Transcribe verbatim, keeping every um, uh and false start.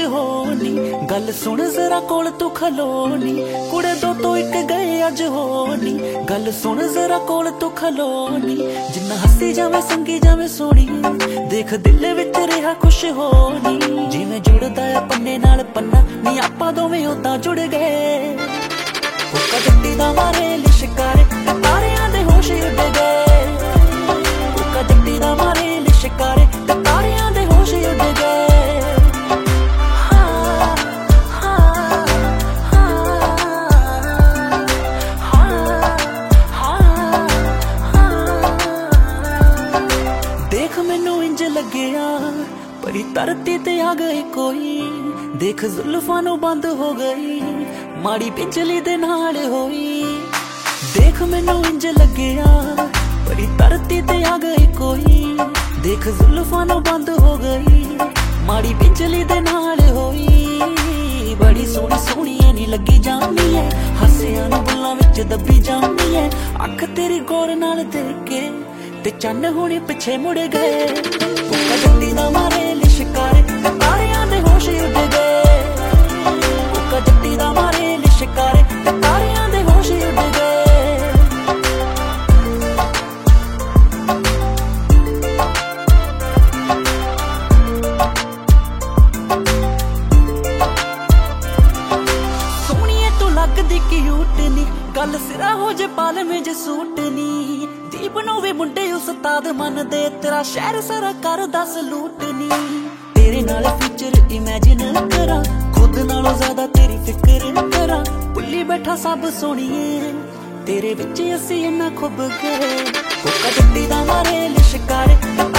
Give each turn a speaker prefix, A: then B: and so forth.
A: होनी गल सुन जरा कोल तू खलोनी कुड़े दो तो एक गए अज होनी गल सुन जरा कोल तू खलोनी जिन्ना हसी जावे संगी जावे सोनी देख दिल विच रहा खुश होनी जिवें जुड़दा है पन्ने नाल पन्ना नी आपां दोवें उदां जुड़ गए हुक्का जट्टी दा मारे लिशकारे तारियां दे होश उड़ गए हुक्का जट्टी दा मारे लिशकारे तारियां दे होश उड़ गए देख मैनू इंज लग्या बड़ी धरती ते आ गई कोई देख जुल्फां नू बंद हो गई माड़ी बिजली दे नाल होई देख मैनू इंज लग्या बड़ी धरती ते आ गई कोई देख जुल्फां नू बंद हो गई माड़ी बिजली दे नाल होई बड़ी सोहनी सोहनी नी लगी जानी है हसियां नू बुल्लां विच दबी जानी है अख तेरी गौर नाल देख के ते चन्न हुणे पिछे मुड़ गए हुक्का जट्टी दा मारे लिशकारे तारियां दे होश उड़ गए हुक्का जट्टी दा मारे लिशकारे तारियां दे होश उड़ गए सोहणीए तू लगदी क्यूट नी गल सिरा हो जे पाल में जे सूट नी दीप नू भी मुंडे उस्ताद मन दे तेरा शहर सारा करदा सलूट नी तेरे नाल फ्यूचर इमेजिन करा खुद नालों ज्यादा तेरी फिक्र करा भुल्ली बैठा सब सोहणीए तेरे विच असी इन्ना खुब गए हुक्का जट्टी दा मारे लिशकारे